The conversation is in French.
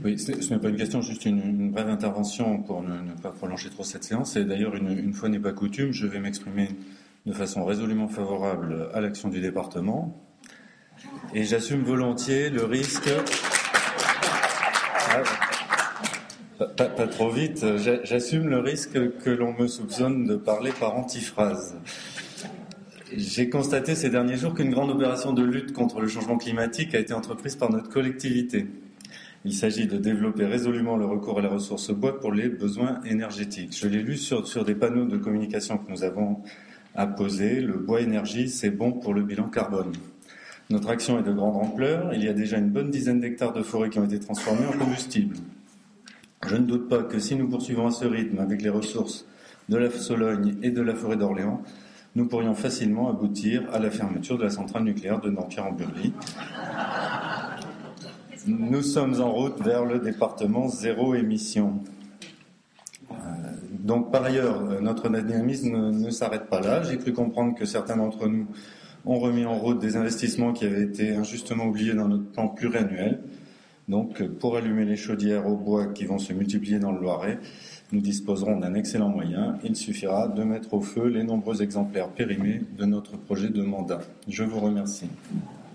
Oui, ce n'est pas une question, juste une brève intervention pour ne pas prolonger trop cette séance. Et d'ailleurs, une fois n'est pas coutume, je vais m'exprimer de façon résolument favorable à l'action du département. Et j'assume volontiers le risque... Pas trop vite, j'assume le risque que l'on me soupçonne de parler par antiphrase. J'ai constaté ces derniers jours qu'une grande opération de lutte contre le changement climatique a été entreprise par notre collectivité. Il s'agit de développer résolument le recours à la ressource bois pour les besoins énergétiques. Je l'ai lu sur des panneaux de communication que nous avons apposés. Le bois énergie, c'est bon pour le bilan carbone. Notre action est de grande ampleur. Il y a déjà une bonne dizaine d'hectares de forêt qui ont été transformés en combustible. Je ne doute pas que si nous poursuivons à ce rythme avec les ressources de la Sologne et de la forêt d'Orléans, nous pourrions facilement aboutir à la fermeture de la centrale nucléaire de Dampierre-en-Burly. Nous sommes en route vers le département zéro émission. Donc par ailleurs, notre dynamisme ne s'arrête pas là. J'ai cru comprendre que certains d'entre nous ont remis en route des investissements qui avaient été injustement oubliés dans notre plan pluriannuel. Donc, pour allumer les chaudières au bois qui vont se multiplier dans le Loiret, nous disposerons d'un excellent moyen. Il suffira de mettre au feu les nombreux exemplaires périmés de notre projet de mandat. Je vous remercie.